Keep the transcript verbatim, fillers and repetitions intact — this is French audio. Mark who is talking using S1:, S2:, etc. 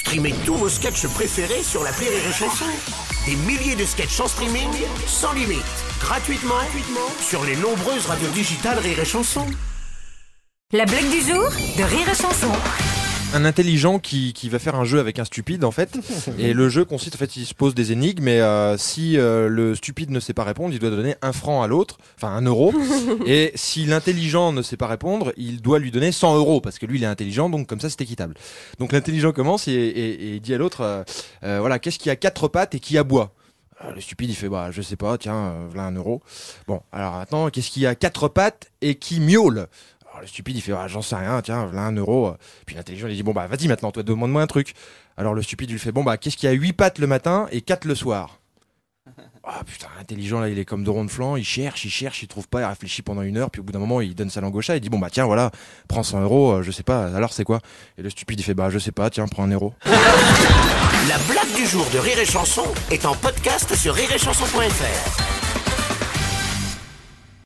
S1: Streamez tous vos sketchs préférés sur l'appli Rire et Chanson. Des milliers de sketchs en streaming, sans limite, gratuitement, gratuitement sur les nombreuses radios digitales Rire et Chanson.
S2: La blague du jour de Rire et Chanson.
S3: Un intelligent qui, qui va faire un jeu avec un stupide en fait, et le jeu consiste en fait, il se pose des énigmes, et euh, si euh, le stupide ne sait pas répondre, il doit donner un franc à l'autre, enfin un euro, et si l'intelligent ne sait pas répondre, il doit lui donner cent euros, parce que lui il est intelligent, donc comme ça c'est équitable. Donc l'intelligent commence et, et, et dit à l'autre, euh, euh, voilà, qu'est-ce qui a quatre pattes et qui aboie? Euh, Le stupide il fait, bah je sais pas, tiens, euh, voilà un euro. Bon, alors maintenant, qu'est-ce qui a quatre pattes et qui miaule? Alors, le stupide il fait, ah, j'en sais rien, tiens, voilà un euro. Puis l'intelligent il dit, bon bah vas-y maintenant, toi demande-moi un truc. Alors le stupide lui fait, bon bah qu'est-ce qui a huit pattes le matin et quatre le soir? Ah putain, l'intelligent là il est comme de rond de flanc, il cherche, il cherche, il trouve pas, il réfléchit pendant une heure, puis au bout d'un moment il donne sa langue au chat, il dit, bon bah tiens voilà, prends cent euros, euh, je sais pas, alors c'est quoi? Et le stupide il fait, bah je sais pas, tiens, prends un euro.
S1: La blague du jour de Rire et Chanson est en podcast sur rire et chanson point f r.